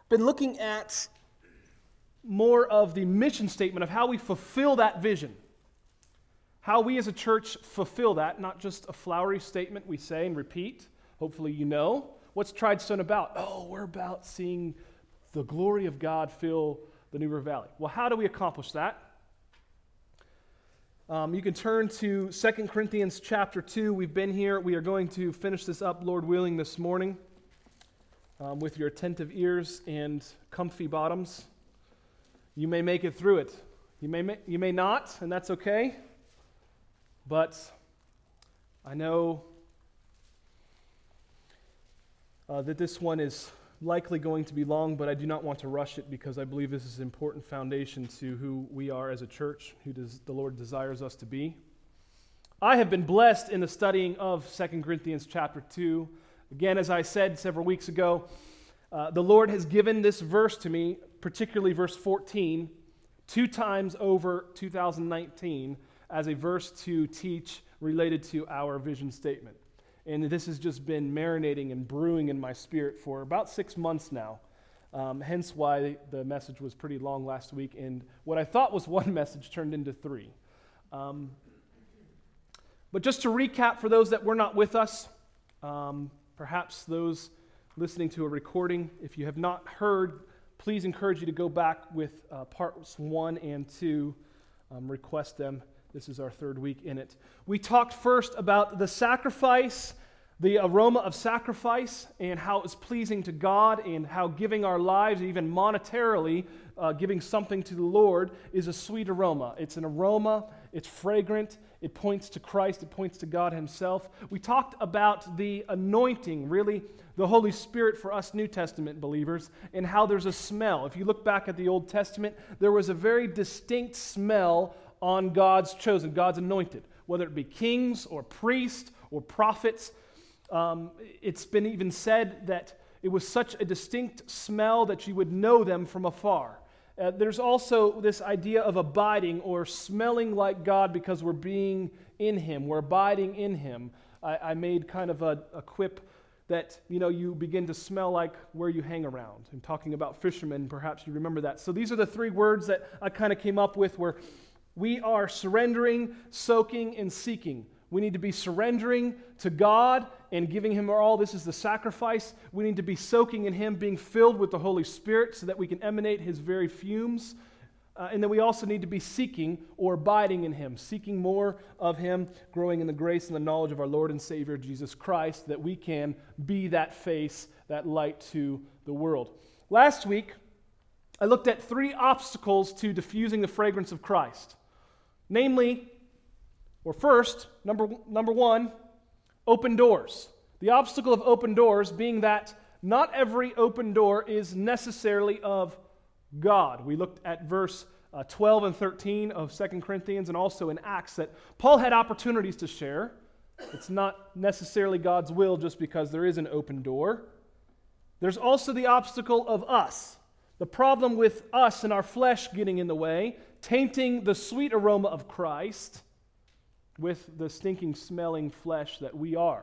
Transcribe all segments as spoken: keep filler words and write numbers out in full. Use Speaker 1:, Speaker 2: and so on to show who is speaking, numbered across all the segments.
Speaker 1: been looking at more of the mission statement of how we fulfill that vision. How we as a church fulfill that, not just a flowery statement we say and repeat. Hopefully you know. What's Tridestone about? Oh, we're about seeing the glory of God fill the New River Valley. Well, how do we accomplish that? Um, you can turn to Second Corinthians chapter two. We've been here. We are going to finish this up, Lord willing, this morning um, with your attentive ears and comfy bottoms. You may make it through it. You may, ma- you may not, and that's okay. But I know uh, that this one is likely going to be long, but I do not want to rush it because I believe this is an important foundation to who we are as a church, who does, the Lord desires us to be. I have been blessed in the studying of Second Corinthians chapter two. Again, as I said several weeks ago, uh, the Lord has given this verse to me, particularly verse fourteen, two times over two thousand nineteen as a verse to teach related to our vision statement. And this has just been marinating and brewing in my spirit for about six months now. Um, hence why the message was pretty long last week, and what I thought was one message turned into three. Um, but just to recap for those that were not with us, um, perhaps those listening to a recording, if you have not heard, please encourage you to go back with uh, parts one and two, um, request them. This is our third week in it. We talked first about the sacrifice, the aroma of sacrifice, and how it's pleasing to God, and how giving our lives, even monetarily, uh, giving something to the Lord, is a sweet aroma. It's an aroma, it's fragrant, it points to Christ, it points to God Himself. We talked about the anointing, really the Holy Spirit for us New Testament believers, and how there's a smell. If you look back at the Old Testament, there was a very distinct smell on God's chosen, God's anointed, whether it be kings or priests or prophets. Um, it's been even said that it was such a distinct smell that you would know them from afar. Uh, there's also this idea of abiding or smelling like God because we're being in Him, we're abiding in Him. I, I made kind of a, a quip that, you know, you begin to smell like where you hang around. And talking about fishermen, perhaps you remember that. So these are the three words that I kind of came up with, where we are surrendering, soaking, and seeking. We need to be surrendering to God and giving Him our all. This is the sacrifice. We need to be soaking in Him, being filled with the Holy Spirit so that we can emanate His very fumes. Uh, and then we also need to be seeking or abiding in Him, seeking more of Him, growing in the grace and the knowledge of our Lord and Savior, Jesus Christ, that we can be that face, that light to the world. Last week, I looked at three obstacles to diffusing the fragrance of Christ. Namely, or first, number, number one, open doors. The obstacle of open doors being that not every open door is necessarily of God. We looked at verse uh, twelve and thirteen of Second Corinthians, and also in Acts, that Paul had opportunities to share. It's not necessarily God's will just because there is an open door. There's also the obstacle of us. The problem with us and our flesh getting in the way, tainting the sweet aroma of Christ with the stinking, smelling flesh that we are.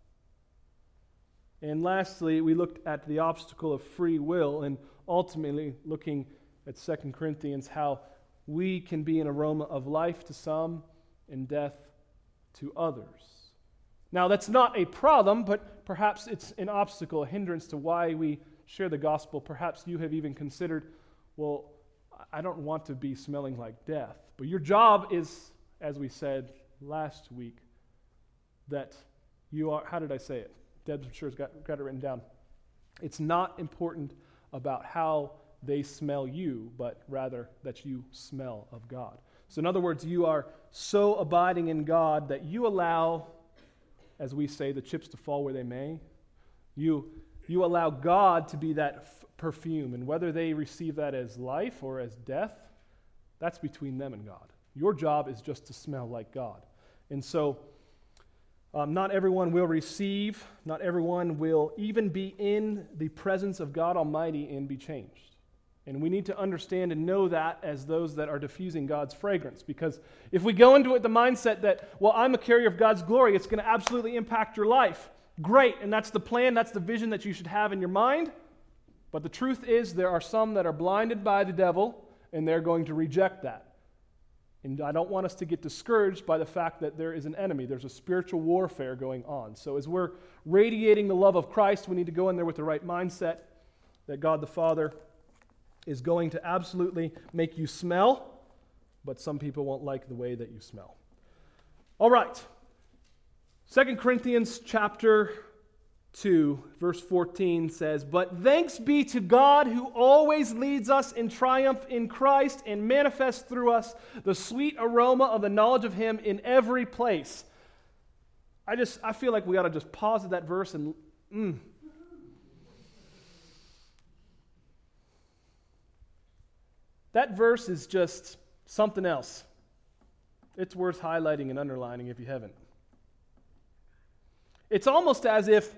Speaker 1: And lastly, we looked at the obstacle of free will, and ultimately looking at Second Corinthians, how we can be an aroma of life to some and death to others. Now, that's not a problem, but perhaps it's an obstacle, a hindrance to why we share the gospel. Perhaps you have even considered, well, I don't want to be smelling like death. But your job is, as we said last week, that you are, how did I say it? Deb's sure has got, got it written down. It's not important about how they smell you, but rather that you smell of God. So in other words, you are so abiding in God that you allow, as we say, the chips to fall where they may. You, you allow God to be that f- perfume, and whether they receive that as life or as death, that's between them and God. Your job is just to smell like God. And so, um, not everyone will receive, not everyone will even be in the presence of God Almighty and be changed. And we need to understand and know that as those that are diffusing God's fragrance. Because if we go into it the mindset that, well, I'm a carrier of God's glory, it's going to absolutely impact your life. Great, and that's the plan, that's the vision that you should have in your mind. But the truth is, there are some that are blinded by the devil, and they're going to reject that. And I don't want us to get discouraged by the fact that there is an enemy. There's a spiritual warfare going on. So as we're radiating the love of Christ, we need to go in there with the right mindset that God the Father is going to absolutely make you smell, but some people won't like the way that you smell. All right. Second Corinthians chapter two, verse fourteen says, "But thanks be to God who always leads us in triumph in Christ and manifests through us the sweet aroma of the knowledge of Him in every place." I just, I feel like we ought to just pause at that verse and, mm. That verse is just something else. It's worth highlighting and underlining if you haven't. It's almost as if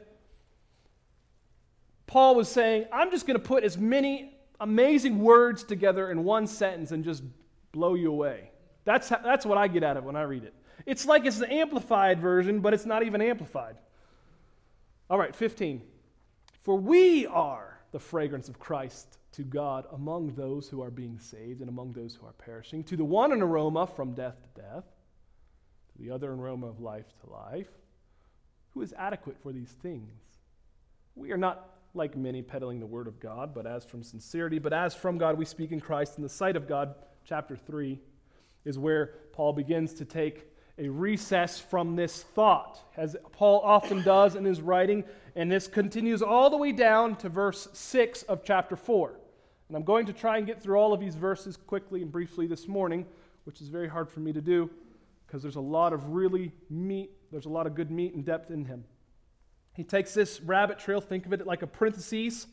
Speaker 1: Paul was saying, I'm just going to put as many amazing words together in one sentence and just blow you away. That's how, that's what I get out of it when I read it. It's like it's the amplified version, but it's not even amplified. All right, fifteen. "For we are the fragrance of Christ to God among those who are being saved and among those who are perishing. To the one an aroma from death to death, to the other an aroma of life to life. Who is adequate for these things? We are not like many peddling the word of God, but as from sincerity, but as from God we speak in Christ." In the sight of God, chapter three, is where Paul begins to take a recess from this thought, as Paul often does in his writing, and this continues all the way down to verse six of chapter four. And I'm going to try and get through all of these verses quickly and briefly this morning, which is very hard for me to do, because there's a lot of really meat, there's a lot of good meat and depth in him. He takes this rabbit trail, think of it like a parenthesis,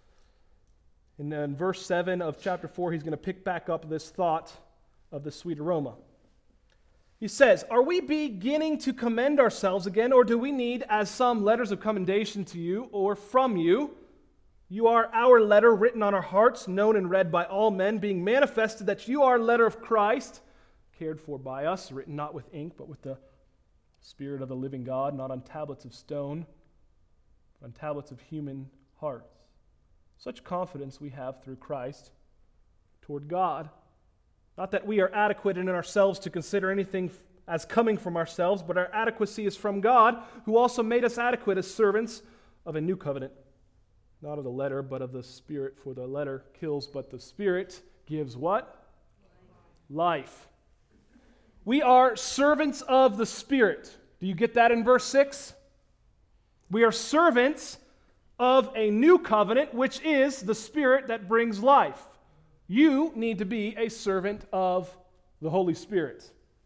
Speaker 1: and then in verse seven of chapter four, he's going to pick back up this thought of the sweet aroma. He says, "Are we beginning to commend ourselves again, or do we need, as some, letters of commendation to you or from you? You are our letter written on our hearts, known and read by all men, being manifested that you are a letter of Christ, cared for by us, written not with ink, but with the Spirit of the living God, not on tablets of stone, but on tablets of human hearts. Such confidence we have through Christ toward God. Not that we are adequate in ourselves to consider anything as coming from ourselves, but our adequacy is from God, who also made us adequate as servants of a new covenant. Not of the letter, but of the Spirit, for the letter kills, but the Spirit gives what? Life. We are servants of the Spirit. Do you get that in verse six? We are servants of a new covenant, which is the Spirit that brings life. You need to be a servant of the Holy Spirit.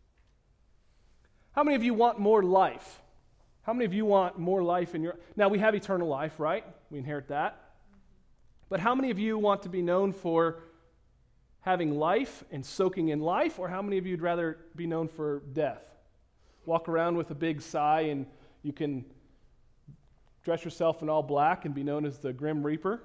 Speaker 1: How many of you want more life? How many of you want more life in your... Now, we have eternal life, right? We inherit that. But how many of you want to be known for having life and soaking in life, or how many of you would rather be known for death? Walk around with a big sigh and you can dress yourself in all black and be known as the Grim Reaper?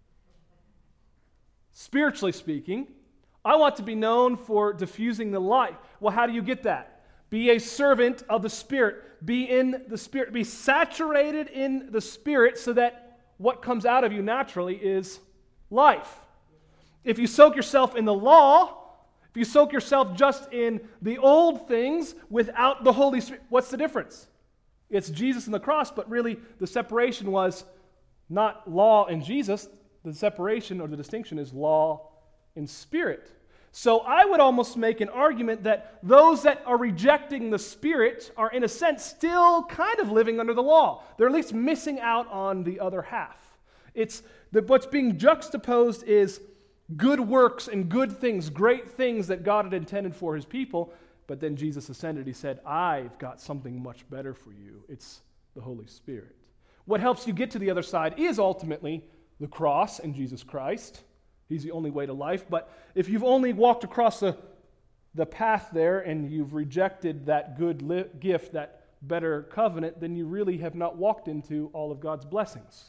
Speaker 1: Spiritually speaking, I want to be known for diffusing the light. Well, how do you get that? Be a servant of the Spirit. Be in the Spirit. Be saturated in the Spirit so that what comes out of you naturally is life. If you soak yourself in the law, if you soak yourself just in the old things without the Holy Spirit, what's the difference? It's Jesus and the cross, but really the separation was not law and Jesus. The separation or the distinction is law and spirit. So I would almost make an argument that those that are rejecting the Spirit are, in a sense, still kind of living under the law. They're at least missing out on the other half. It's the, what's being juxtaposed is good works and good things, great things that God had intended for His people. But then Jesus ascended. He said, I've got something much better for you. It's the Holy Spirit. What helps you get to the other side is ultimately the cross and Jesus Christ. He's the only way to life. But if you've only walked across the, the path there and you've rejected that good li- gift, that better covenant, then you really have not walked into all of God's blessings.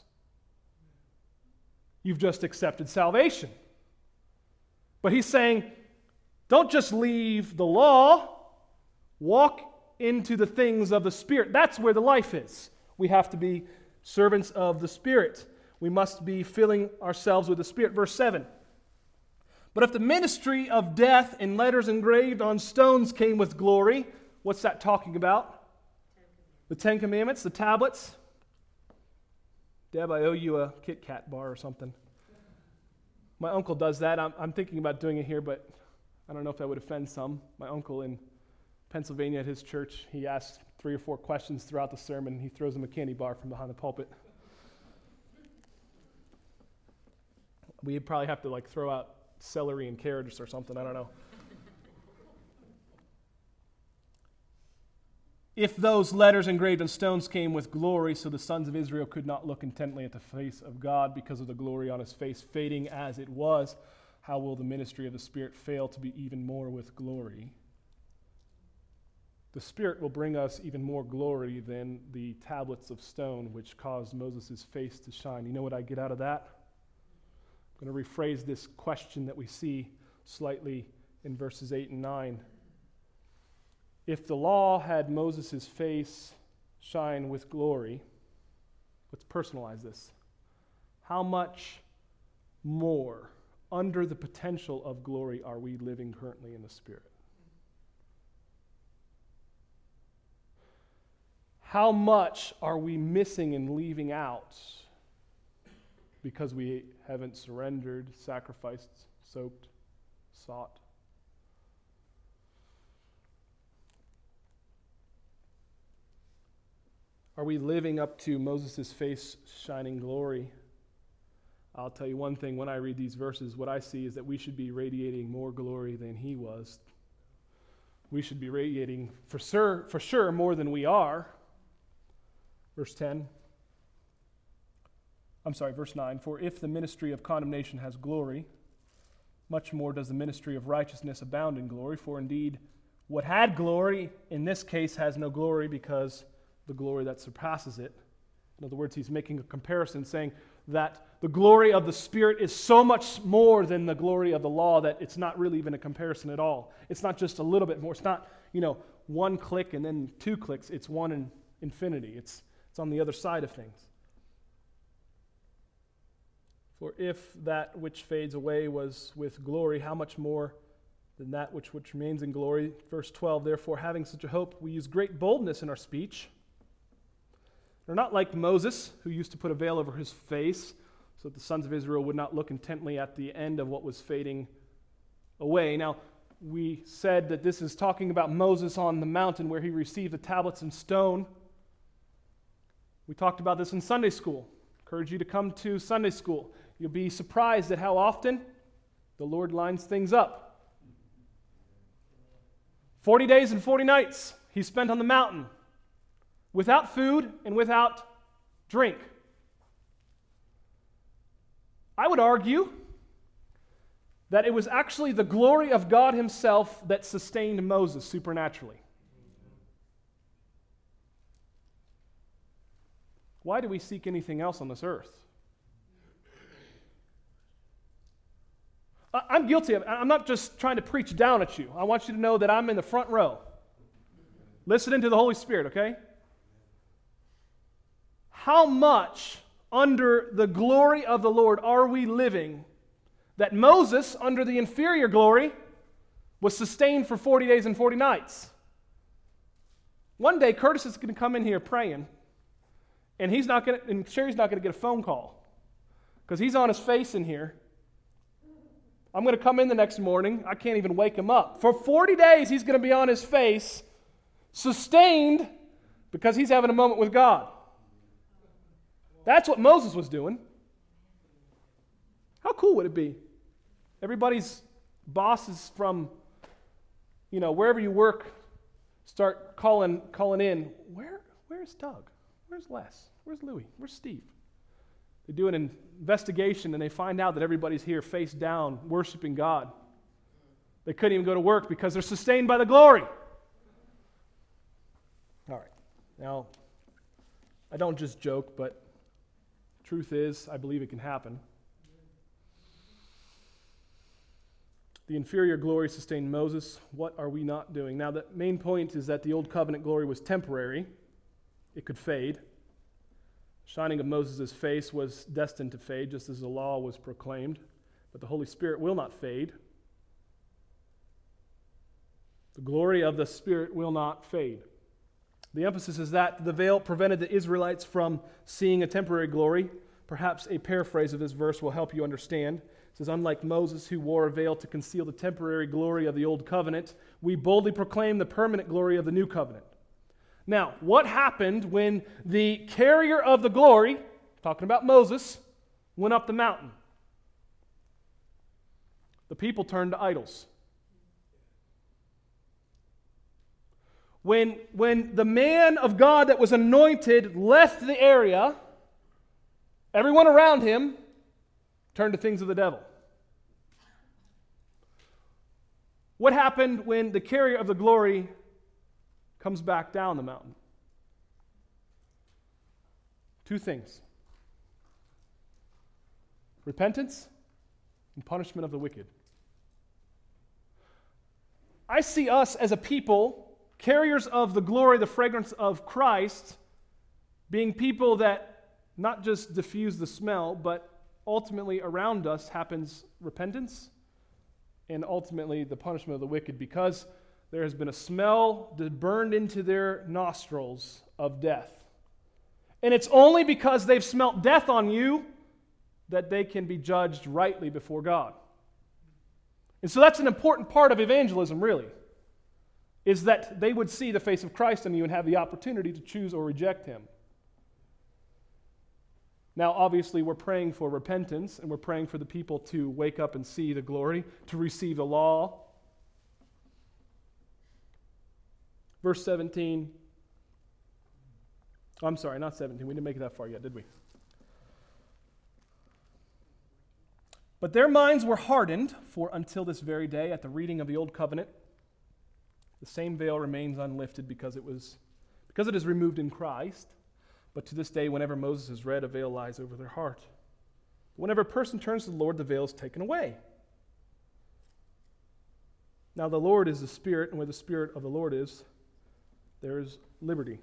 Speaker 1: You've just accepted salvation. But He's saying, don't just leave the law. Walk into the things of the Spirit. That's where the life is. We have to be servants of the Spirit. We must be filling ourselves with the Spirit. Verse seven. But if the ministry of death in letters engraved on stones came with glory, what's that talking about? The Ten Commandments, the tablets. Deb, I owe you a Kit Kat bar or something. My uncle does that. I'm, I'm thinking about doing it here, but I don't know if that would offend some. My uncle in Pennsylvania at his church, he asks three or four questions throughout the sermon, and he throws him a candy bar from behind the pulpit. We'd probably have to like throw out celery and carrots or something, I don't know. If those letters engraved on stones came with glory, so the sons of Israel could not look intently at the face of God because of the glory on his face, fading as it was, how will the ministry of the Spirit fail to be even more with glory? The Spirit will bring us even more glory than the tablets of stone which caused Moses' face to shine. You know what I get out of that? I'm going to rephrase this question that we see slightly in verses eight and nine. If the law had Moses' face shine with glory, let's personalize this. How much more under the potential of glory are we living currently in the Spirit? How much are we missing and leaving out because we haven't surrendered, sacrificed, soaked, sought? Are we living up to Moses' face shining glory? I'll tell you one thing, when I read these verses, what I see is that we should be radiating more glory than he was. We should be radiating for sure, for sure more than we are. Verse ten. I'm sorry, verse nine. For if the ministry of condemnation has glory, much more does the ministry of righteousness abound in glory. For indeed, what had glory in this case has no glory because the glory that surpasses it. In other words, he's making a comparison saying that the glory of the Spirit is so much more than the glory of the law that it's not really even a comparison at all. It's not just a little bit more. It's not, you know, one click and then two clicks. It's one in infinity. It's, it's on the other side of things. For if that which fades away was with glory, how much more than that which, which remains in glory? Verse twelve, therefore, having such a hope, we use great boldness in our speech. They're not like Moses, who used to put a veil over his face so that the sons of Israel would not look intently at the end of what was fading away. Now, we said that this is talking about Moses on the mountain where he received the tablets and stone. We talked about this in Sunday school. Encourage you to come to Sunday school. You'll be surprised at how often the Lord lines things up. Forty days and forty nights he spent on the mountain, without food and without drink. I would argue that it was actually the glory of God himself that sustained Moses supernaturally. Why do we seek anything else on this earth? I'm guilty of it. I'm not just trying to preach down at you. I want you to know that I'm in the front row, listening to the Holy Spirit, okay? How much under the glory of the Lord are we living that Moses, under the inferior glory, was sustained for forty days and forty nights? One day, Curtis is going to come in here praying, and he's not going to, and Sherry's not going to get a phone call because he's on his face in here. I'm going to come in the next morning. I can't even wake him up. For forty days, he's going to be on his face, sustained because he's having a moment with God. That's what Moses was doing. How cool would it be? Everybody's bosses from, you know, wherever you work start calling calling in. Where where's Doug? Where's Les? Where's Louie? Where's Steve? They do an investigation and they find out that everybody's here face down, worshiping God. They couldn't even go to work because they're sustained by the glory. All right. Now, I don't just joke, but truth is, I believe it can happen. The inferior glory sustained Moses. What are we not doing? Now, the main point is that the old covenant glory was temporary. It could fade. Shining of Moses' face was destined to fade, just as the law was proclaimed. But the Holy Spirit will not fade. The glory of the Spirit will not fade. The emphasis is that the veil prevented the Israelites from seeing a temporary glory. Perhaps a paraphrase of this verse will help you understand. It says, unlike Moses, who wore a veil to conceal the temporary glory of the old covenant, we boldly proclaim the permanent glory of the new covenant. Now, what happened when the carrier of the glory, talking about Moses, went up the mountain? The people turned to idols. When, when the man of God that was anointed left the area, everyone around him turned to things of the devil. What happened when the carrier of the glory comes back down the mountain? Two things. Repentance and punishment of the wicked. I see us as a people, carriers of the glory, the fragrance of Christ, being people that not just diffuse the smell, but ultimately around us happens repentance and ultimately the punishment of the wicked, because there has been a smell that burned into their nostrils of death. And it's only because they've smelt death on you that they can be judged rightly before God. And so that's an important part of evangelism, really, is that they would see the face of Christ in you and have the opportunity to choose or reject him. Now, obviously, we're praying for repentance, and we're praying for the people to wake up and see the glory, to receive the law. Verse seventeen. I'm sorry, not seventeen. We didn't make it that far yet, did we? But their minds were hardened, for until this very day, at the reading of the old covenant, the same veil remains unlifted because it was because it is removed in Christ. But to this day, whenever Moses is read, a veil lies over their heart. Whenever a person turns to the Lord, the veil is taken away. Now the Lord is the Spirit, and where the Spirit of the Lord is, there is liberty.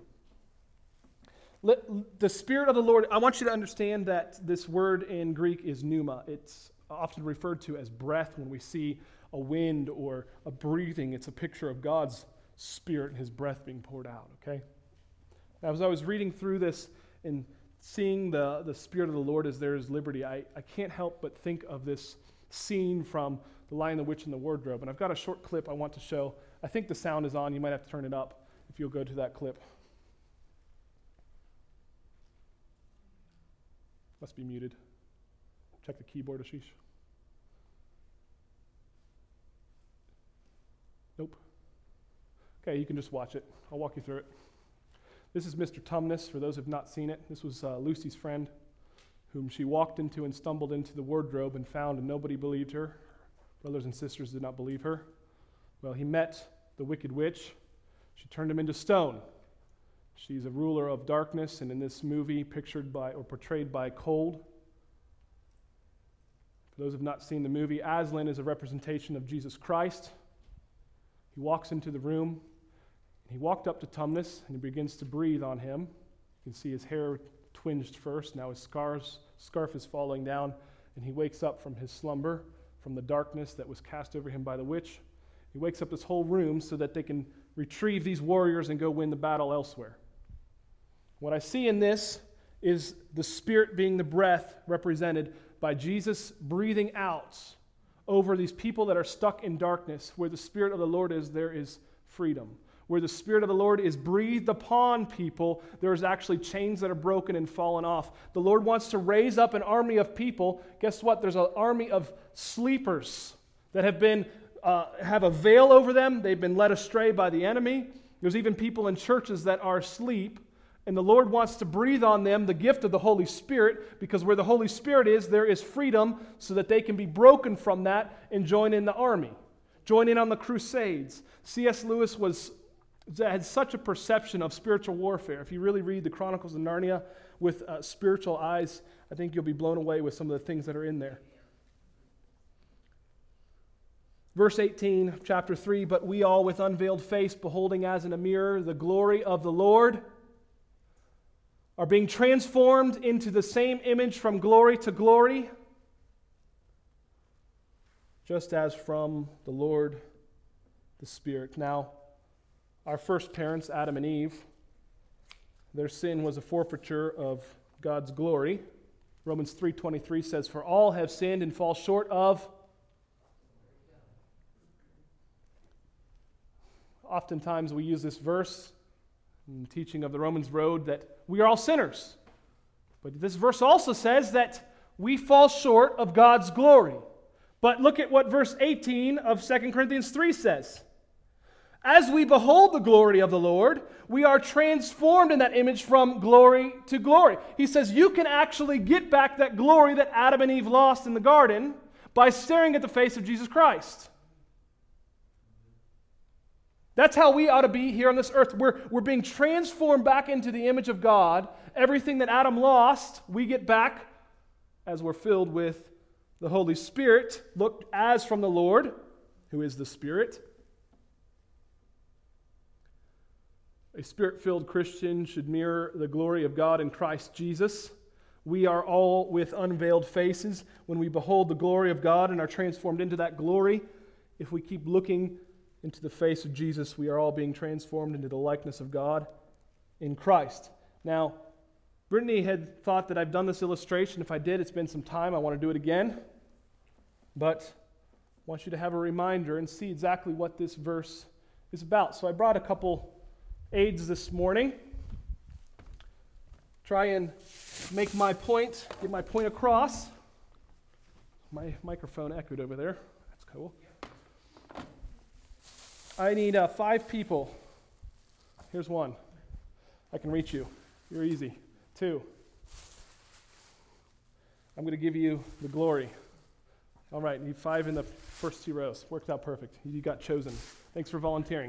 Speaker 1: The Spirit of the Lord, I want you to understand that this word in Greek is pneuma. It's often referred to as breath when we see a wind or a breathing. It's a picture of God's Spirit and his breath being poured out, okay? As I was reading through this and seeing the, the Spirit of the Lord as there is liberty, I, I can't help but think of this scene from The Lion, the Witch, and the Wardrobe. And I've got a short clip I want to show. I think the sound is on. You might have to turn it up if you'll go to that clip. Must be muted. Check the keyboard, Ashish. Nope. Okay, you can just watch it. I'll walk you through it. This is Mister Tumnus, for those who have not seen it. This was uh, Lucy's friend, whom she walked into and stumbled into the wardrobe and found, and nobody believed her. Brothers and sisters did not believe her. Well, he met the wicked witch. She turned him into stone. She's a ruler of darkness, and in this movie, pictured by or portrayed by cold. For those who have not seen the movie, Aslan is a representation of Jesus Christ. He walks into the room. He walked up to Tumnus, and he begins to breathe on him. You can see his hair twinged first. Now his scars, scarf is falling down, and he wakes up from his slumber, from the darkness that was cast over him by the witch. He wakes up this whole room so that they can retrieve these warriors and go win the battle elsewhere. What I see in this is the Spirit being the breath represented by Jesus breathing out over these people that are stuck in darkness. Where the Spirit of the Lord is, there is freedom. Where the Spirit of the Lord is breathed upon people, there's actually chains that are broken and fallen off. The Lord wants to raise up an army of people. Guess what? There's an army of sleepers that have been uh, have a veil over them. They've been led astray by the enemy. There's even people in churches that are asleep, and the Lord wants to breathe on them the gift of the Holy Spirit, because where the Holy Spirit is, there is freedom, so that they can be broken from that and join in the army, join in on the crusades. C S Lewis was had such a perception of spiritual warfare. If you really read the Chronicles of Narnia with uh, spiritual eyes, I think you'll be blown away with some of the things that are in there. Verse eighteen, chapter three, but we all with unveiled face, beholding as in a mirror the glory of the Lord, are being transformed into the same image from glory to glory, just as from the Lord, the Spirit. Now, our first parents, Adam and Eve, their sin was a forfeiture of God's glory. Romans three twenty-three says, "For all have sinned and fall short of..." Oftentimes we use this verse in the teaching of the Romans Road that we are all sinners. But this verse also says that we fall short of God's glory. But look at what verse eighteen of Second Corinthians three says. As we behold the glory of the Lord, we are transformed in that image from glory to glory. He says you can actually get back that glory that Adam and Eve lost in the garden by staring at the face of Jesus Christ. That's how we ought to be here on this earth. We're, we're being transformed back into the image of God. Everything that Adam lost, we get back as we're filled with the Holy Spirit, looked as from the Lord, who is the Spirit. A Spirit-filled Christian should mirror the glory of God in Christ Jesus. We are all with unveiled faces. When we behold the glory of God and are transformed into that glory, if we keep looking into the face of Jesus, we are all being transformed into the likeness of God in Christ. Now, Brittany had thought that I've done this illustration. If I did, it's been some time. I want to do it again. But I want you to have a reminder and see exactly what this verse is about. So I brought a couple aids this morning. Try and make my point, get my point across. My microphone echoed over there. That's cool. I need uh, five people. Here's one. I can reach you. You're easy. Two. I'm going to give you the glory. All right, need five in the first two rows. Worked out perfect. You got chosen. Thanks for volunteering.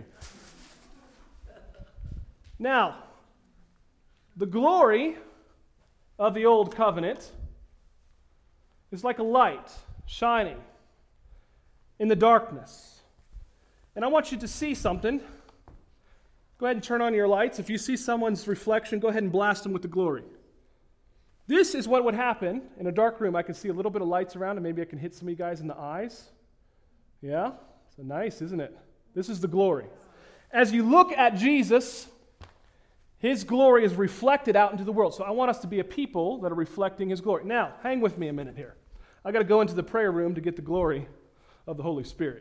Speaker 1: Now, the glory of the old covenant is like a light shining in the darkness. And I want you to see something. Go ahead and turn on your lights. If you see someone's reflection, go ahead and blast them with the glory. This is what would happen in a dark room. I can see a little bit of lights around, and maybe I can hit some of you guys in the eyes. Yeah? So nice, isn't it? This is the glory. As you look at Jesus, His glory is reflected out into the world. So I want us to be a people that are reflecting His glory. Now, hang with me a minute here. I got to go into the prayer room to get the glory of the Holy Spirit.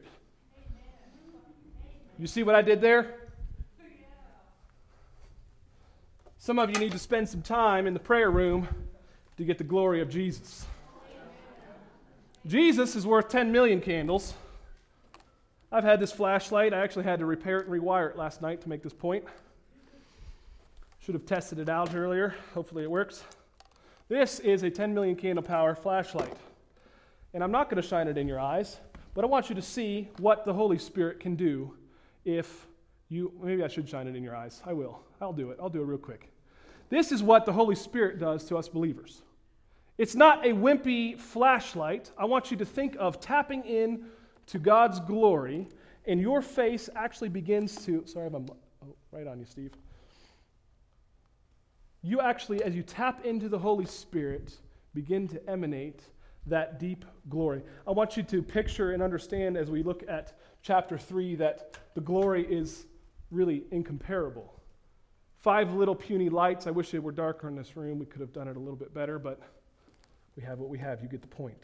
Speaker 1: You see what I did there? Some of you need to spend some time in the prayer room to get the glory of Jesus. Jesus is worth ten million candles. I've had this flashlight. I actually had to repair it and rewire it last night to make this point. Should have tested it out earlier. Hopefully it works. This is a ten million candle power flashlight. And I'm not going to shine it in your eyes, but I want you to see what the Holy Spirit can do if you, maybe I should shine it in your eyes. I will. I'll do it. I'll do it real quick. This is what the Holy Spirit does to us believers. It's not a wimpy flashlight. I want you to think of tapping in to God's glory, and your face actually begins to, sorry, I'm oh, right on you, Steve. You actually, as you tap into the Holy Spirit, begin to emanate that deep glory. I want you to picture and understand as we look at chapter three that the glory is really incomparable. Five little puny lights. I wish it were darker in this room. We could have done it a little bit better, but we have what we have. You get the point.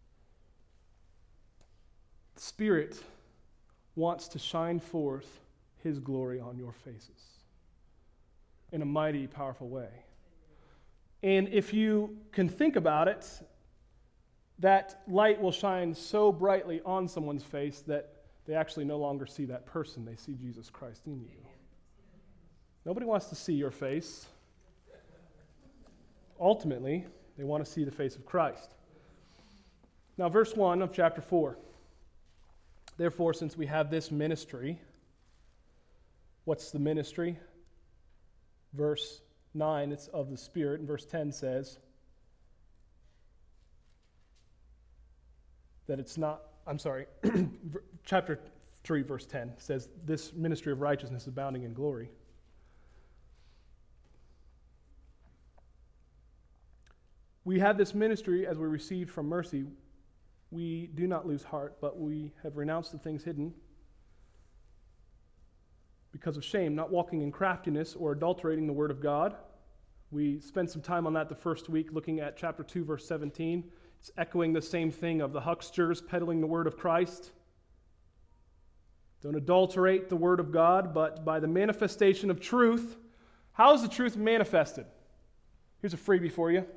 Speaker 1: The Spirit wants to shine forth His glory on your faces in a mighty, powerful way. And if you can think about it, that light will shine so brightly on someone's face that they actually no longer see that person. They see Jesus Christ in you. Nobody wants to see your face. Ultimately, they want to see the face of Christ. Now, verse one of chapter four. Therefore, since we have this ministry, what's the ministry? Verse nine, it's of the Spirit, and verse ten says that it's not, I'm sorry, chapter three, verse ten says, this ministry of righteousness abounding in glory. we have this ministry as we received from mercy. We do not lose heart, but we have renounced the things hidden because of shame, not walking in craftiness or adulterating the word of God. We spent some time on that the first week, looking at chapter two, verse seventeen. It's echoing the same thing of the hucksters peddling the word of Christ. Don't adulterate the word of God, but by the manifestation of truth. How is the truth manifested? Here's a freebie for you.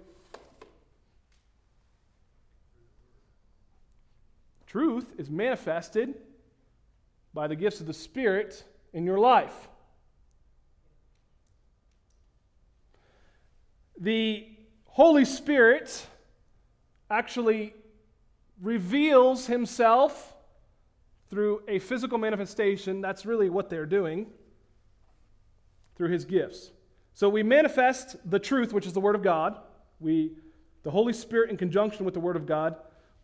Speaker 1: Truth is manifested by the gifts of the Spirit in your life. The Holy Spirit actually reveals himself through a physical manifestation. That's really what they're doing through his gifts. So we manifest the truth, which is the Word of God. We, the Holy Spirit in conjunction with the Word of God,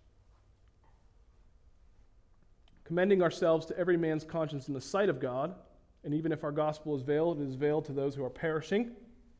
Speaker 1: commending ourselves to every man's conscience in the sight of God. And even if our gospel is veiled, it is veiled to those who are perishing,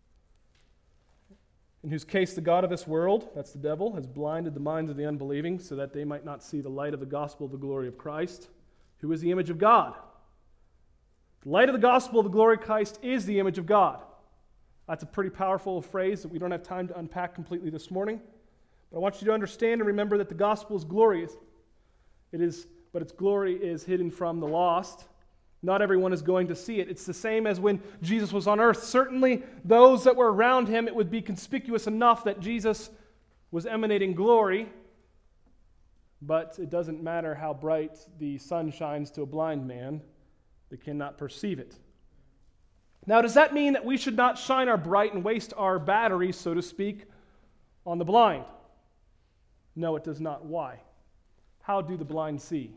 Speaker 1: in whose case the God of this world, that's the devil, has blinded the minds of the unbelieving so that they might not see the light of the gospel of the glory of Christ, who is the image of God. The light of the gospel of the glory of Christ is the image of God. That's a pretty powerful phrase that we don't have time to unpack completely this morning. But I want you to understand and remember that the gospel is glorious. It is, but its glory is hidden from the lost. Not everyone is going to see it. It's the same as when Jesus was on earth. Certainly, those that were around him, it would be conspicuous enough that Jesus was emanating glory. But it doesn't matter how bright the sun shines to a blind man. They cannot perceive it. Now, does that mean that we should not shine our bright and waste our batteries, so to speak, on the blind? No, it does not. Why? How do the blind see?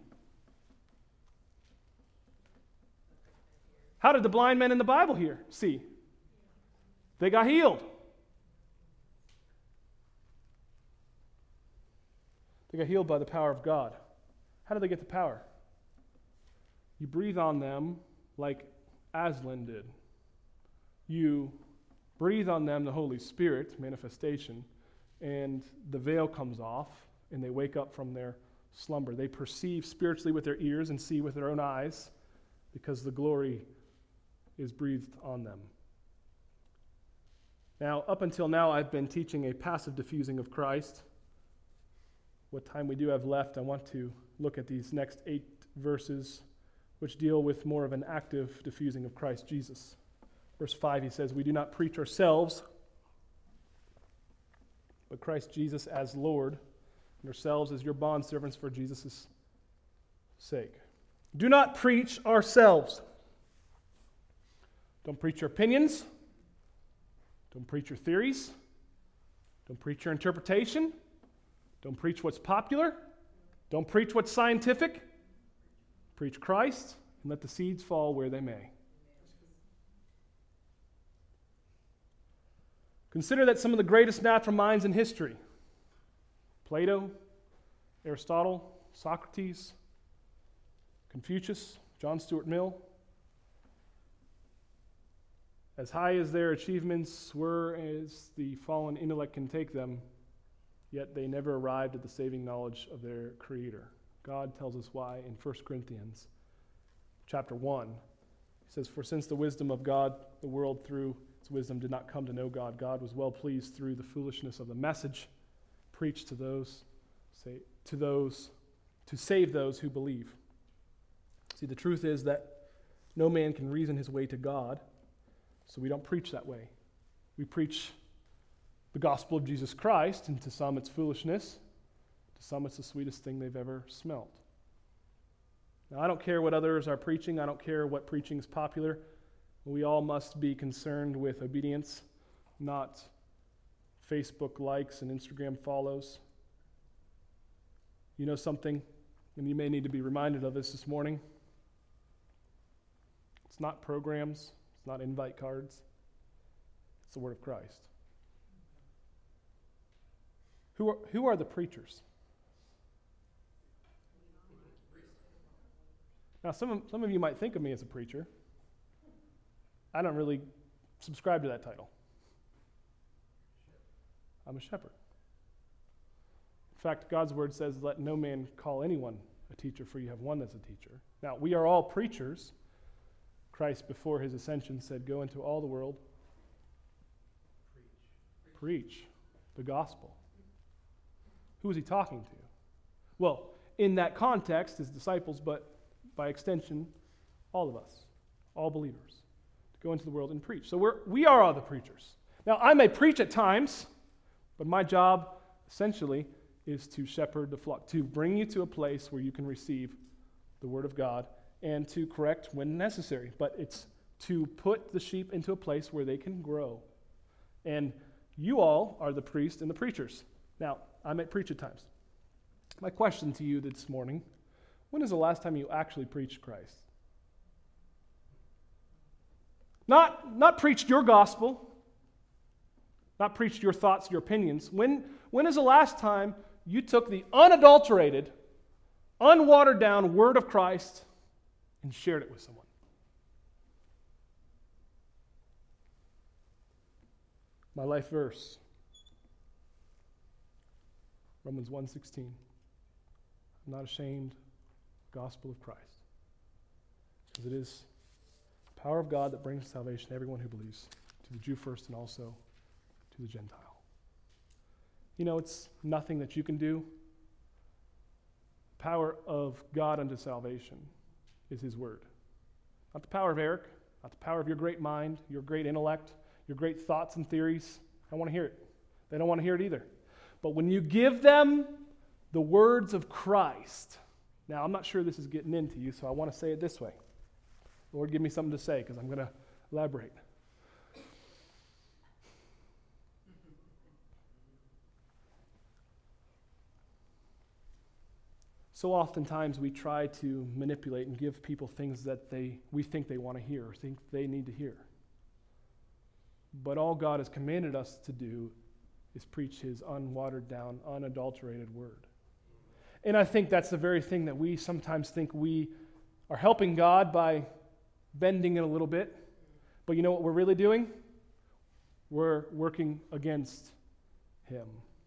Speaker 1: How did the blind men in the Bible here see? They got healed. They got healed by the power of God. How did they get the power? You breathe on them like Aslan did. You breathe on them the Holy Spirit, manifestation, and the veil comes off, and they wake up from their slumber. They perceive spiritually with their ears and see with their own eyes because the glory is breathed on them. Now, up until now, I've been teaching a passive diffusing of Christ. What time we do have left, I want to look at these next eight verses, which deal with more of an active diffusing of Christ Jesus. Verse five, he says, "We do not preach ourselves, but Christ Jesus as Lord, and ourselves as your bondservants for Jesus' sake." Do not preach ourselves. Don't preach your opinions. Don't preach your theories. Don't preach your interpretation. Don't preach what's popular. Don't preach what's scientific. Preach Christ and let the seeds fall where they may. Consider that some of the greatest natural minds in history, Plato, Aristotle, Socrates, Confucius, John Stuart Mill, as high as their achievements were as the fallen intellect can take them, yet they never arrived at the saving knowledge of their Creator. God tells us why in First Corinthians chapter one. He says, "For since the wisdom of God, the world through its wisdom did not come to know God, God was well pleased through the foolishness of the message preached to those, say, to those, to save those who believe." See, the truth is that no man can reason his way to God, so we don't preach that way. We preach the gospel of Jesus Christ, and to some it's foolishness, to some it's the sweetest thing they've ever smelt. Now, I don't care what others are preaching. I don't care what preaching is popular. We all must be concerned with obedience, not Facebook likes and Instagram follows. You know something, and you may need to be reminded of this this morning. It's not programs. It's not invite cards. It's the word of Christ. Who are, who are the preachers? Now, some of, some of you might think of me as a preacher. I don't really subscribe to that title. I'm a shepherd. In fact, God's word says, let no man call anyone a teacher, for you have one that's a teacher. Now, we are all preachers. Christ, before his ascension, said, go into all the world. Preach. Preach the gospel. Who is he talking to? Well, in that context, his disciples, but by extension, all of us, all believers, to go into the world and preach. So we're, we are all the preachers. Now, I may preach at times, but my job, essentially, is to shepherd the flock, to bring you to a place where you can receive the word of God and to correct when necessary. But it's to put the sheep into a place where they can grow. And you all are the priests and the preachers. Now, I may preach at times. My question to you this morning, when is the last time you actually preached Christ? Not, not preached your gospel, not preached your thoughts, your opinions. When, when is the last time you took the unadulterated, unwatered down word of Christ and shared it with someone? My life verse, Romans one sixteen. I'm not ashamed of the gospel of Christ, because it is the power of God that brings salvation to everyone who believes, to the Jew first and also to the Gentile. You know, it's nothing that you can do. The power of God unto salvation is his word. Not the power of Eric, not the power of your great mind, your great intellect, your great thoughts and theories. I don't want to hear it. They don't want to hear it either. But when you give them the words of Christ, now I'm not sure this is getting into you, so I want to say it this way. Lord, give me something to say, because I'm going to elaborate. So oftentimes we try to manipulate and give people things that they we think they want to hear or think they need to hear. But all God has commanded us to do is preach his unwatered down, unadulterated word. And I think that's the very thing that we sometimes think we are helping God by bending it a little bit. But you know what we're really doing? We're working against him.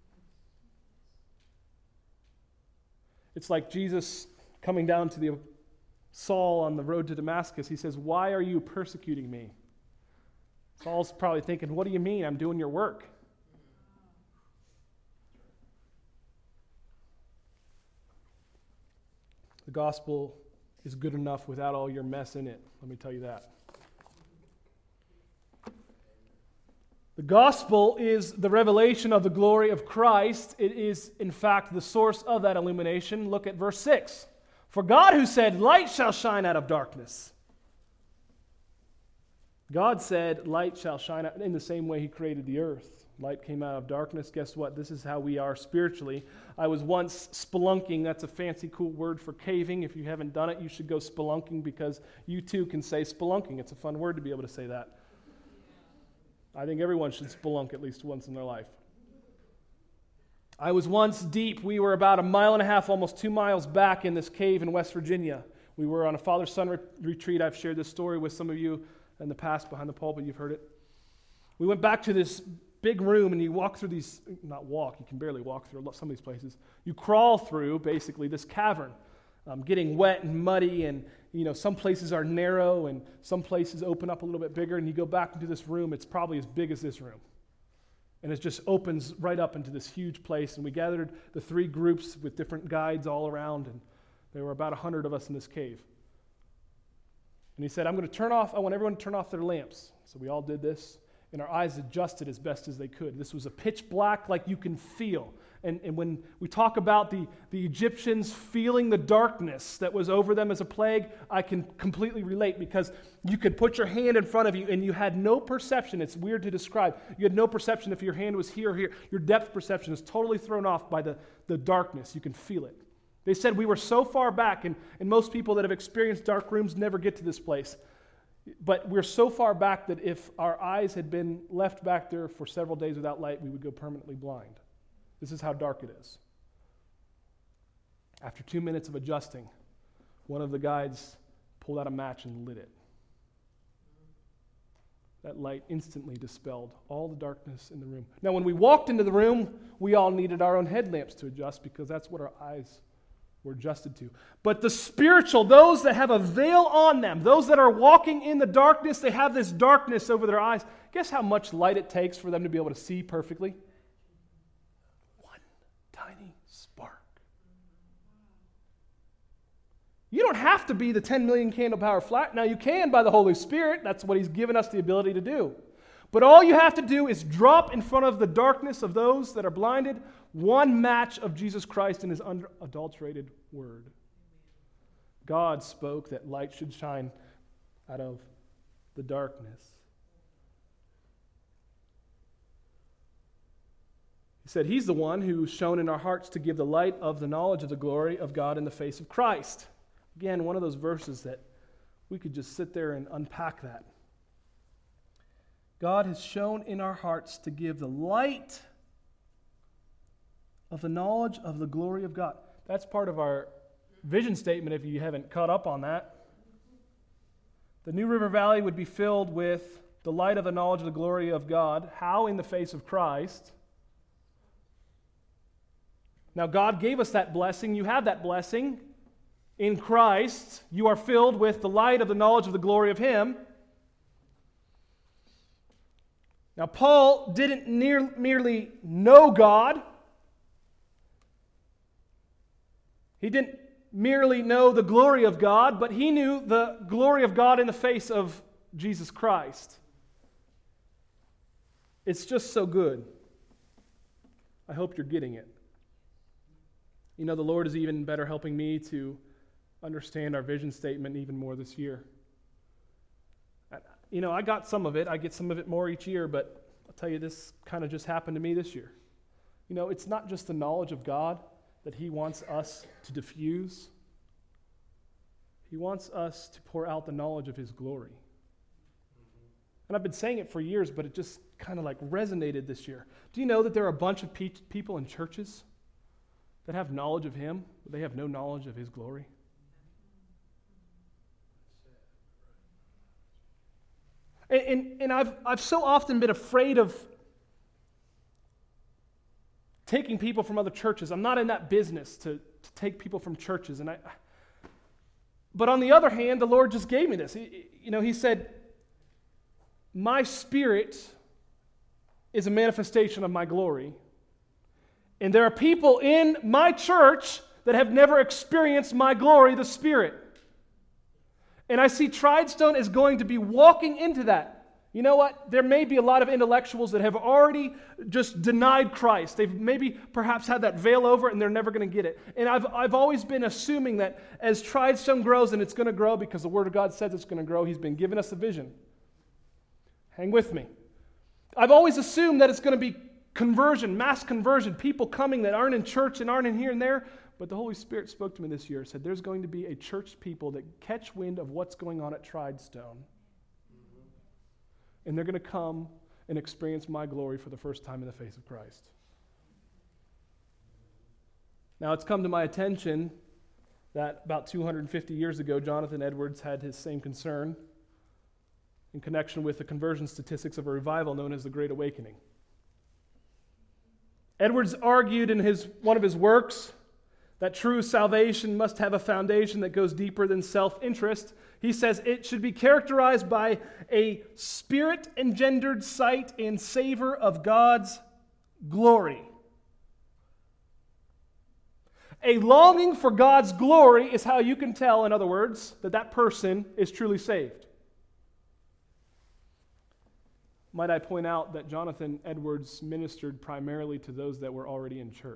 Speaker 1: It's like Jesus coming down to the Saul on the road to Damascus. He says, why are you persecuting me? Saul's probably thinking, what do you mean? I'm doing your work. The gospel is good enough without all your mess in it. Let me tell you that. The gospel is the revelation of the glory of Christ. It is, in fact, the source of that illumination. Look at verse six. For God who said, light shall shine out of darkness. God said, light shall shine out in the same way he created the earth. Light came out of darkness. Guess what? This is how we are spiritually. I was once spelunking. That's a fancy, cool word for caving. If you haven't done it, you should go spelunking, because you too can say spelunking. It's a fun word to be able to say that. I think everyone should spelunk at least once in their life. I was once deep. We were about a mile and a half, almost two miles back in this cave in West Virginia. We were on a father-son re- retreat. I've shared this story with some of you in the past behind the pulpit. You've heard it. We went back to this big room, and you walk through these, not walk, you can barely walk through some of these places. You crawl through, basically, this cavern, um, getting wet and muddy, and you know, some places are narrow, and some places open up a little bit bigger, and you go back into this room, it's probably as big as this room. And it just opens right up into this huge place, and we gathered the three groups with different guides all around, and there were about a hundred of us in this cave. And he said, I'm going to turn off, I want everyone to turn off their lamps. So we all did this. And our eyes adjusted as best as they could. This was a pitch black, like you can feel. And, and when we talk about the, the Egyptians feeling the darkness that was over them as a plague, I can completely relate, because you could put your hand in front of you and you had no perception. It's weird to describe. You had no perception if your hand was here or here. Your depth perception is totally thrown off by the, the darkness. You can feel it. They said we were so far back, and, and most people that have experienced dark rooms never get to this place. But we're so far back that if our eyes had been left back there for several days without light, we would go permanently blind. This is how dark it is. After two minutes of adjusting, one of the guides pulled out a match and lit it. that light instantly dispelled all the darkness in the room. Now, when we walked into the room, we all needed our own headlamps to adjust because that's what our eyes were adjusted to. But the spiritual, those that have a veil on them, those that are walking in the darkness, they have this darkness over their eyes. Guess how much light it takes for them to be able to see perfectly? One tiny spark. You don't have to be the ten million candle power flat. Now you can by the Holy Spirit. That's what He's given us the ability to do. But all you have to do is drop in front of the darkness of those that are blinded one match of Jesus Christ and His unadulterated word. God spoke that light should shine out of the darkness. He said He's the one who shone in our hearts to give the light of the knowledge of the glory of God in the face of Christ. Again, one of those verses that we could just sit there and unpack that. God has shone in our hearts to give the light of the knowledge of the glory of God. That's part of our vision statement if you haven't caught up on that. The New River Valley would be filled with the light of the knowledge of the glory of God. How? In the face of Christ. Now, God gave us that blessing. You have that blessing. In Christ, you are filled with the light of the knowledge of the glory of Him. Now, Paul didn't near, merely know God. He didn't merely know the glory of God, but he knew the glory of God in the face of Jesus Christ. It's just so good. I hope you're getting it. You know, the Lord is even better helping me to understand our vision statement even more this year. You know, I got some of it. I get some of it more each year, but I'll tell you, this kind of just happened to me this year. You know, it's not just the knowledge of God that He wants us to diffuse. He wants us to pour out the knowledge of His glory. Mm-hmm. And I've been saying it for years, but it just kind of like resonated this year. Do you know that there are a bunch of pe- people in churches that have knowledge of Him, but they have no knowledge of His glory? And, and, and I've, I've so often been afraid of taking people from other churches. I'm not in that business to, to take people from churches. And I, but on the other hand, the Lord just gave me this. He, you know, He said, my Spirit is a manifestation of my glory. And there are people in my church that have never experienced my glory, the Spirit. And I see Tridestone is going to be walking into that. You know what? There may be a lot of intellectuals that have already just denied Christ. They've maybe perhaps had that veil over it and they're never going to get it. And I've, I've always been assuming that as Tridestone grows, and it's going to grow because the Word of God says it's going to grow, He's been giving us a vision. Hang with me. I've always assumed that it's going to be conversion, mass conversion, people coming that aren't in church and aren't in here and there. But the Holy Spirit spoke to me this year, said there's going to be a church people that catch wind of what's going on at Tridestone. Mm-hmm. And they're going to come and experience my glory for the first time in the face of Christ. Now, it's come to my attention that about two hundred fifty years ago, Jonathan Edwards had his same concern in connection with the conversion statistics of a revival known as the Great Awakening. Edwards argued in his one of his works that true salvation must have a foundation that goes deeper than self-interest. He says it should be characterized by a spirit-engendered sight and savor of God's glory. A longing for God's glory is how you can tell, in other words, that that person is truly saved. Might I point out that Jonathan Edwards ministered primarily to those that were already in church.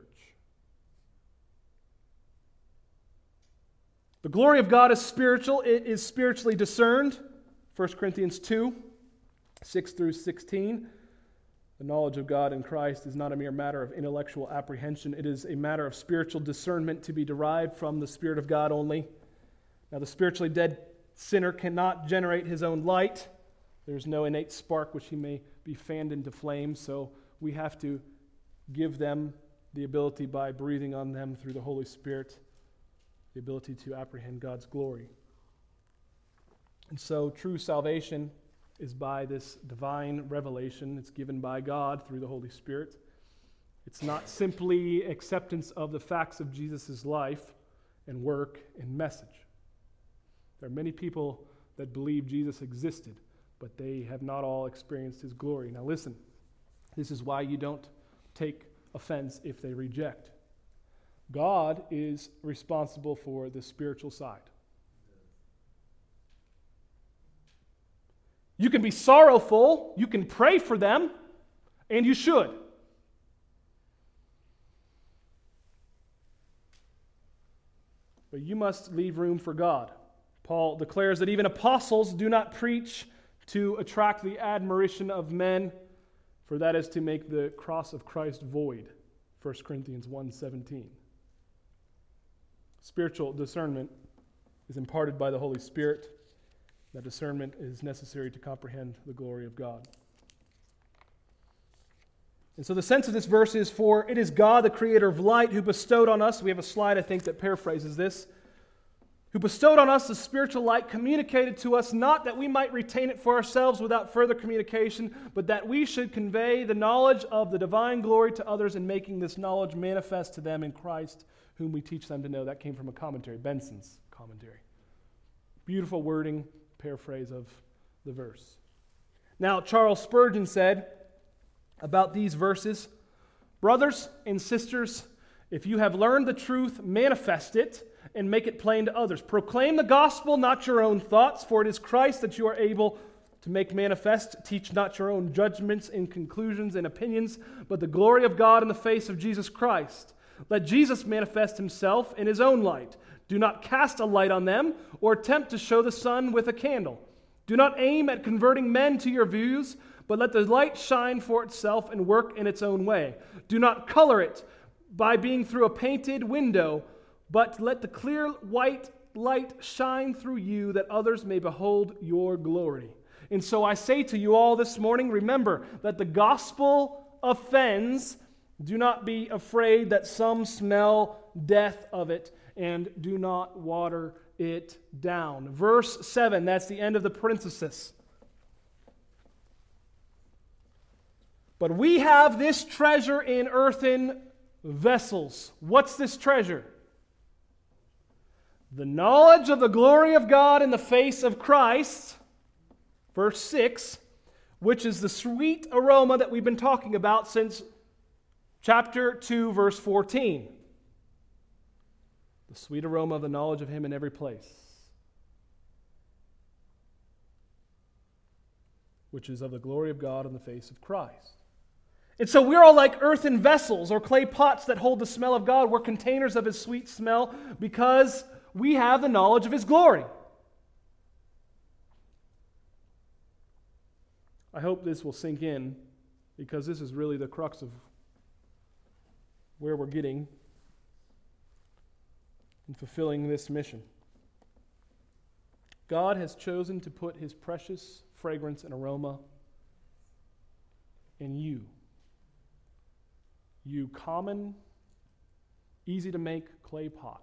Speaker 1: The glory of God is spiritual. It is spiritually discerned. First Corinthians two, six through sixteen. The knowledge of God in Christ is not a mere matter of intellectual apprehension. It is a matter of spiritual discernment to be derived from the Spirit of God only. Now, the spiritually dead sinner cannot generate his own light. There's no innate spark which he may be fanned into flame, so we have to give them the ability by breathing on them through the Holy Spirit, the ability to apprehend God's glory. And so true salvation is by this divine revelation. It's given by God through the Holy Spirit. It's not simply acceptance of the facts of Jesus' life and work and message. There are many people that believe Jesus existed, but they have not all experienced his glory. Now listen, this is why you don't take offense if they reject. God is responsible for the spiritual side. You can be sorrowful, you can pray for them, and you should. But you must leave room for God. Paul declares that even apostles do not preach to attract the admiration of men, for that is to make the cross of Christ void. First Corinthians one seventeen. Spiritual discernment is imparted by the Holy Spirit. That discernment is necessary to comprehend the glory of God. And so the sense of this verse is, for it is God, the creator of light, who bestowed on us, we have a slide, I think, that paraphrases this, who bestowed on us the spiritual light communicated to us, not that we might retain it for ourselves without further communication, but that we should convey the knowledge of the divine glory to others, and making this knowledge manifest to them in Christ, whom we teach them to know. That came from a commentary, Benson's commentary. Beautiful wording, paraphrase of the verse. Now, Charles Spurgeon said about these verses, brothers and sisters, if you have learned the truth, manifest it and make it plain to others. Proclaim the gospel, not your own thoughts, for it is Christ that you are able to make manifest. Teach not your own judgments and conclusions and opinions, but the glory of God in the face of Jesus Christ. Let Jesus manifest himself in his own light. Do not cast a light on them or attempt to show the sun with a candle. Do not aim at converting men to your views, but let the light shine for itself and work in its own way. Do not color it by being through a painted window, but let the clear white light shine through you, that others may behold your glory. And so I say to you all this morning, remember that the gospel offends. Do not be afraid that some smell death of it, and do not water it down. Verse seven, that's the end of the parenthesis. But we have this treasure in earthen vessels. What's this treasure? The knowledge of the glory of God in the face of Christ, verse six, which is the sweet aroma that we've been talking about since chapter two, verse fourteen. The sweet aroma of the knowledge of him in every place, which is of the glory of God in the face of Christ. And so we're all like earthen vessels or clay pots that hold the smell of God. We're containers of his sweet smell because we have the knowledge of his glory. I hope this will sink in, because this is really the crux of where we're getting in fulfilling this mission. God has chosen to put his precious fragrance and aroma in you. You common, easy to make clay pot.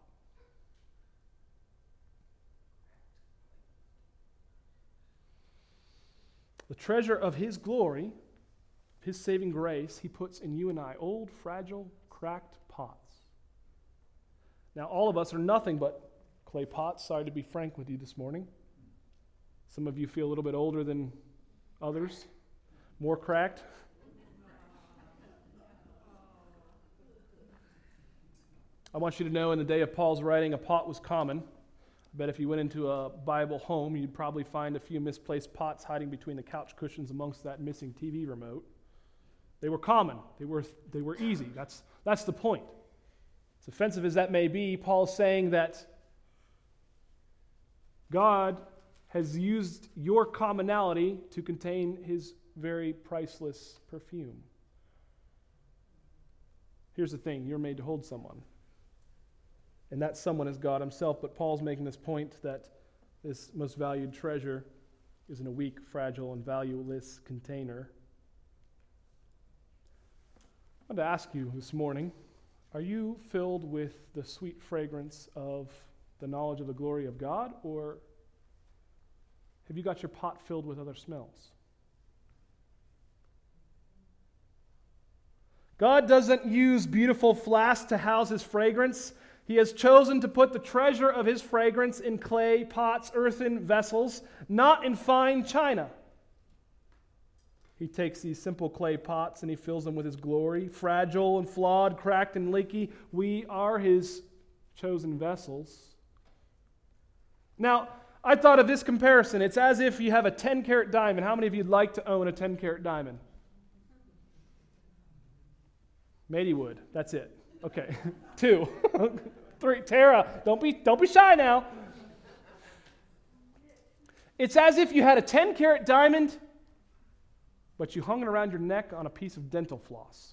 Speaker 1: The treasure of his glory, his saving grace, he puts in you and I, old, fragile, cracked pots. Now, all of us are nothing but clay pots. Sorry to be frank with you this morning. Some of you feel a little bit older than others, more cracked. I want you to know, in the day of Paul's writing, a pot was common. I bet if you went into a Bible home, you'd probably find a few misplaced pots hiding between the couch cushions amongst that missing T V remote. They were common. They were, they were easy. That's, that's the point. As offensive as that may be, Paul's saying that God has used your commonality to contain his very priceless perfume. Here's the thing, you're made to hold someone. And that someone is God himself. But Paul's making this point that this most valued treasure is in a weak, fragile, and valueless container. I want to ask you this morning, are you filled with the sweet fragrance of the knowledge of the glory of God, or Have you got your pot filled with other smells? God doesn't use beautiful flasks to house His fragrance. He has chosen to put the treasure of His fragrance in clay pots, earthen vessels, not in fine china. He takes these simple clay pots and He fills them with His glory. Fragile and flawed, cracked and leaky, we are His chosen vessels. Now, I thought of this comparison. It's as if you have a ten-carat diamond. How many of you would like to own a ten-carat diamond? Mady would. That's it. Okay. Two. Three. Tara, don't be, don't be shy now. It's as if you had a ten-carat diamond, but you hung it around your neck on a piece of dental floss.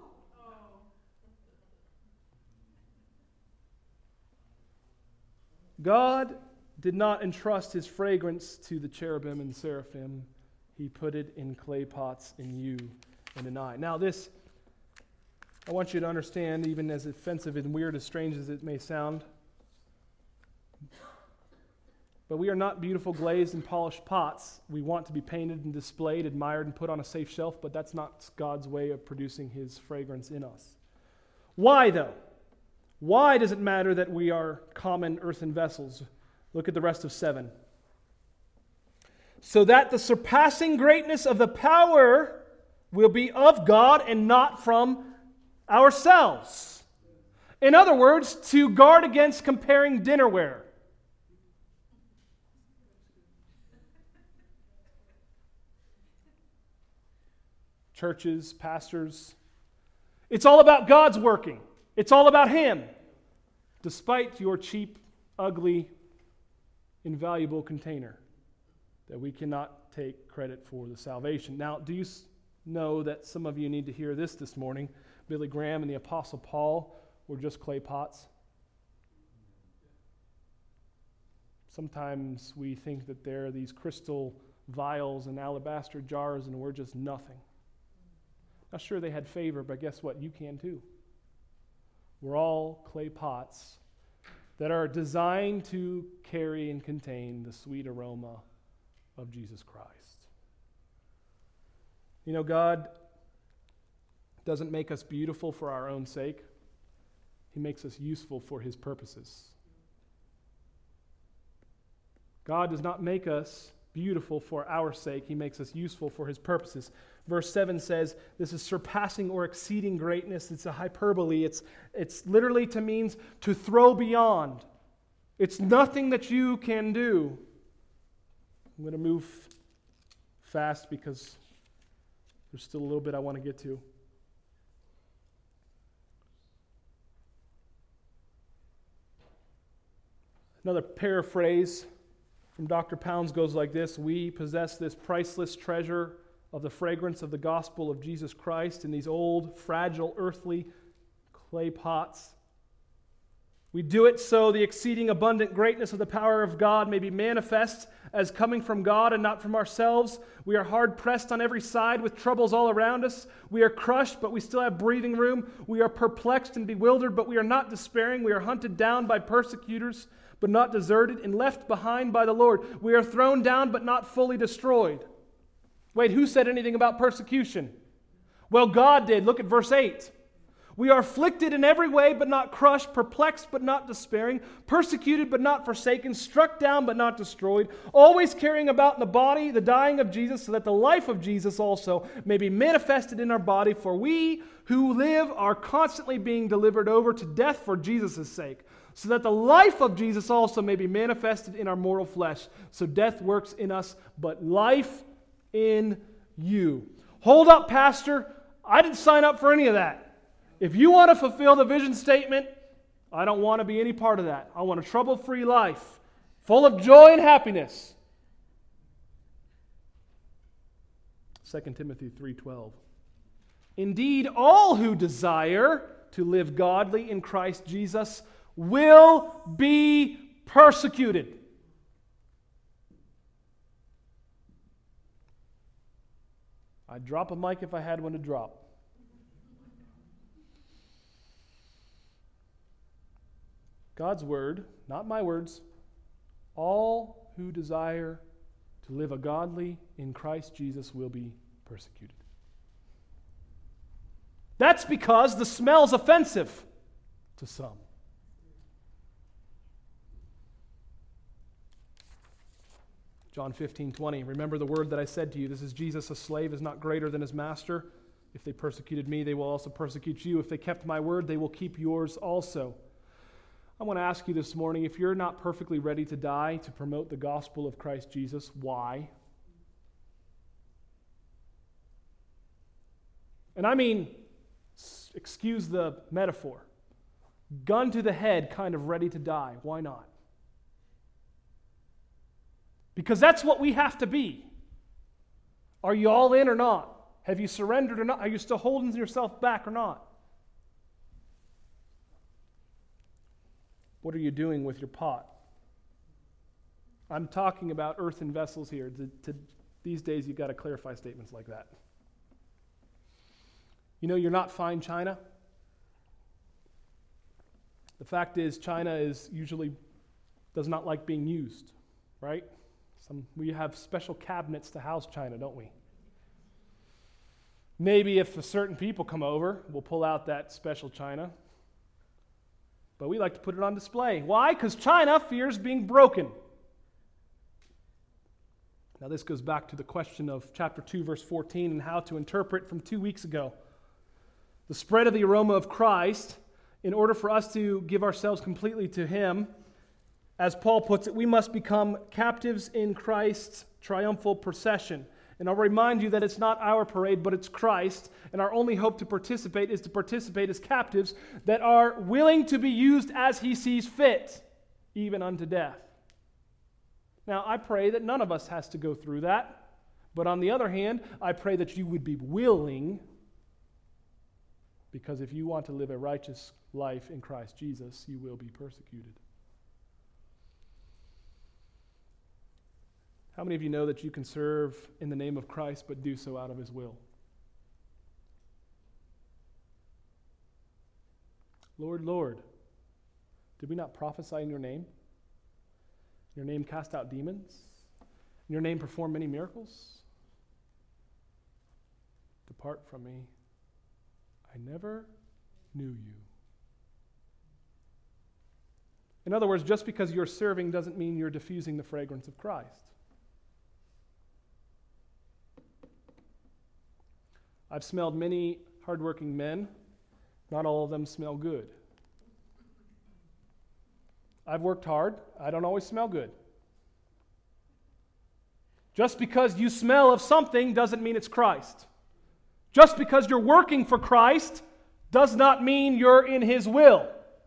Speaker 1: God did not entrust His fragrance to the cherubim and seraphim. He put it in clay pots in you and in I. Now this, I want you to understand, even as offensive and weird, as strange as it may sound, but we are not beautiful glazed and polished pots. We want to be painted and displayed, admired, and put on a safe shelf, but that's not God's way of producing His fragrance in us. Why, though? Why does it matter that we are common earthen vessels? Look at the rest of seven. So that the surpassing greatness of the power will be of God and not from ourselves. In other words, to guard against comparing dinnerware. Churches, pastors, it's all about God's working. It's all about Him, despite your cheap, ugly, invaluable container that we cannot take credit for the salvation. Now, do you know that some of you need to hear this this morning? Billy Graham and the Apostle Paul were just clay pots. Sometimes we think that they're these crystal vials and alabaster jars and we're just nothing. Now, sure, they had favor, but guess what? You can too. We're all clay pots that are designed to carry and contain the sweet aroma of Jesus Christ. You know, God doesn't make us beautiful for our own sake. He makes us useful for His purposes. God does not make us beautiful for our sake. He makes us useful for His purposes. Verse seven says, this is surpassing or exceeding greatness. It's a hyperbole. It's, it's literally to means to throw beyond. It's nothing that you can do. I'm going to move fast because there's still a little bit I want to get to. Another paraphrase from Doctor Pounds goes like this: we possess this priceless treasure of the fragrance of the gospel of Jesus Christ in these old, fragile, earthly clay pots. We do it so the exceeding abundant greatness of the power of God may be manifest as coming from God and not from ourselves. We are hard pressed on every side with troubles all around us. We are crushed, but we still have breathing room. We are perplexed and bewildered, but we are not despairing. We are hunted down by persecutors, but not deserted, and left behind by the Lord. We are thrown down, but not fully destroyed. Wait, who said anything about persecution? Well, God did. Look at verse eight. We are afflicted in every way, but not crushed, perplexed, but not despairing, persecuted, but not forsaken, struck down, but not destroyed, always carrying about in the body the dying of Jesus, so that the life of Jesus also may be manifested in our body. For we who live are constantly being delivered over to death for Jesus' sake, so that the life of Jesus also may be manifested in our mortal flesh. So death works in us, but life in you. Hold up, Pastor. I didn't sign up for any of that. If you want to fulfill the vision statement, I don't want to be any part of that. I want a trouble-free life, full of joy and happiness. Second Timothy three twelve. Indeed, all who desire to live godly in Christ Jesus will be persecuted. I'd drop a mic if I had one to drop. God's word, not my words. All who desire to live a godly in Christ Jesus will be persecuted. That's because the smell's offensive to some. John fifteen twenty. Remember the word that I said to you. This is Jesus, a slave is not greater than his master. If they persecuted me, they will also persecute you. If they kept my word, they will keep yours also. I want to ask you this morning, if you're not perfectly ready to die to promote the gospel of Christ Jesus, why? And I mean, excuse the metaphor, gun to the head, kind of ready to die. Why not? Because that's what we have to be. Are you all in or not? Have you surrendered or not? Are you still holding yourself back or not? What are you doing with your pot? I'm talking about earthen vessels here. To, to, these days, you've got to clarify statements like that. You know, you're not fine China. The fact is, China is usually does not like being used, right? Some, we have special cabinets to house China, don't we? Maybe if a certain people come over, we'll pull out that special china. But we like to put it on display. Why? Because China fears being broken. Now this goes back to the question of chapter two, verse fourteen, and how to interpret from two weeks ago. The spread of the aroma of Christ, in order for us to give ourselves completely to Him, as Paul puts it, we must become captives in Christ's triumphal procession. And I'll remind you that it's not our parade, but it's Christ. And our only hope to participate is to participate as captives that are willing to be used as He sees fit, even unto death. Now, I pray that none of us has to go through that. But on the other hand, I pray that you would be willing, because if you want to live a righteous life in Christ Jesus, you will be persecuted. How many of you know that you can serve in the name of Christ but do so out of His will? Lord, Lord, did we not prophesy in your name? In your name cast out demons? In your name perform many miracles? Depart from me. I never knew you. In other words, just because you're serving doesn't mean you're diffusing the fragrance of Christ. I've smelled many hardworking men. Not all of them smell good. I've worked hard. I don't always smell good. Just because you smell of something doesn't mean it's Christ. Just because you're working for Christ does not mean you're in His will.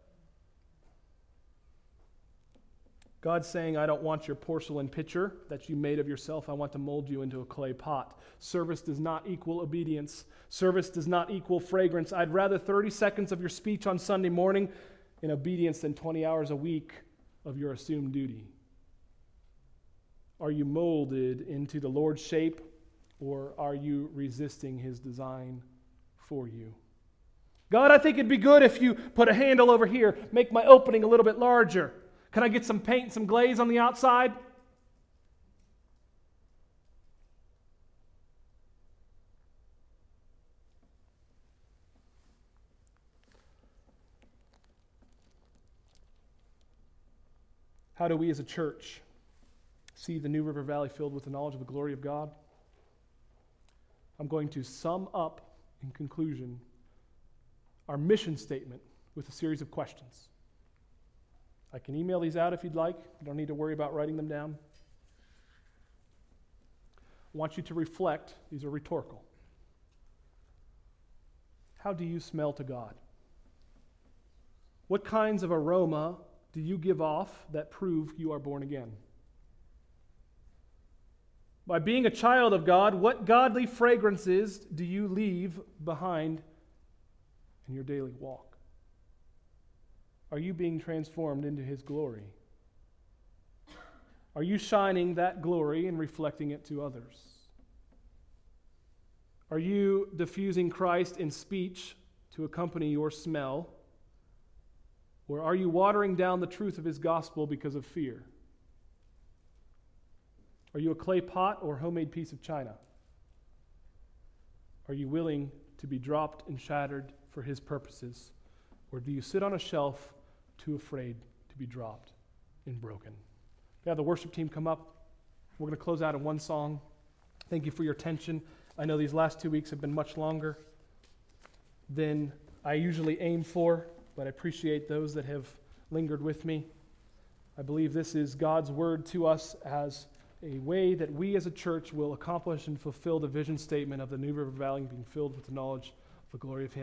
Speaker 1: God's saying, I don't want your porcelain pitcher that you made of yourself. I want to mold you into a clay pot. Service does not equal obedience. Service does not equal fragrance. I'd rather thirty seconds of your speech on Sunday morning in obedience than twenty hours a week of your assumed duty. Are you molded into the Lord's shape, or are you resisting His design for you? God, I think it'd be good if you put a handle over here, make my opening a little bit larger. Can I get some paint and some glaze on the outside? How do we as a church see the New River Valley filled with the knowledge of the glory of God? I'm going to sum up, in conclusion, our mission statement with a series of questions. I can email these out if you'd like. You don't need to worry about writing them down. I want you to reflect. These are rhetorical. How do you smell to God? What kinds of aroma do you give off that prove you are born again? By being a child of God, what godly fragrances do you leave behind in your daily walk? Are you being transformed into His glory? Are you shining that glory and reflecting it to others? Are you diffusing Christ in speech to accompany your smell? Or are you watering down the truth of His gospel because of fear? Are you a clay pot or a homemade piece of china? Are you willing to be dropped and shattered for his purposes? Or do you sit on a shelf too afraid to be dropped and broken? We have the worship team come up. We're going to close out in one song. Thank you for your attention. I know these last two weeks have been much longer than I usually aim for, but I appreciate those that have lingered with me. I believe this is God's word to us as a way that we as a church will accomplish and fulfill the vision statement of the New River Valley being filled with the knowledge of the glory of Him.